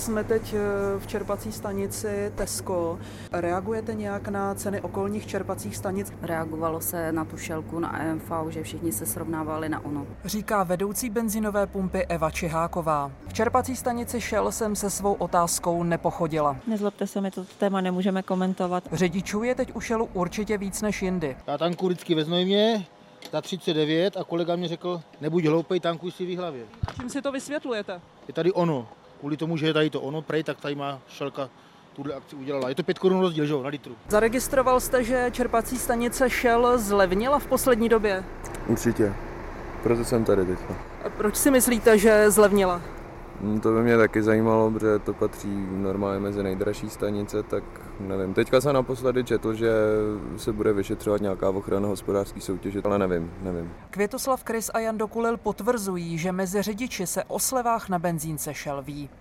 Jsme teď v čerpací stanici Tesco. Reagujete nějak na ceny okolních čerpacích stanic? Reagovalo se na tu šelku, na EMV, že všichni se srovnávali na ono. Říká vedoucí benzinové pumpy Eva Čiháková. V čerpací stanici Shell jsem se svou otázkou nepochodila. Nezlobte se, my to téma nemůžeme komentovat. Řidičů je teď u Shellu určitě víc než jindy. Já tankuji vždycky ve Znojmě za 39 a kolega mě řekl, nebuď hloupej, tankuj si v Jihlavě. Čím si to vysvětlujete? Je tady ono. Kvůli tomu, že je tady to ono, prej, tak tady má Shellka tuhle akci udělala. Je to 5 korun rozdíl, že jo, na litru. Zaregistroval jste, že čerpací stanice Shell zlevnila v poslední době? Určitě. Proto jsem tady teď. A proč si myslíte, že zlevnila? To by mě taky zajímalo, protože to patří normálně mezi nejdražší stanice, tak nevím. Teďka jsem naposledy četl, že se bude vyšetřovat nějaká ochrana hospodářské soutěže, ale nevím. Květoslav Krys a Jan Dokulil potvrzují, že mezi řidiči se o slevách na benzínce Shell ví.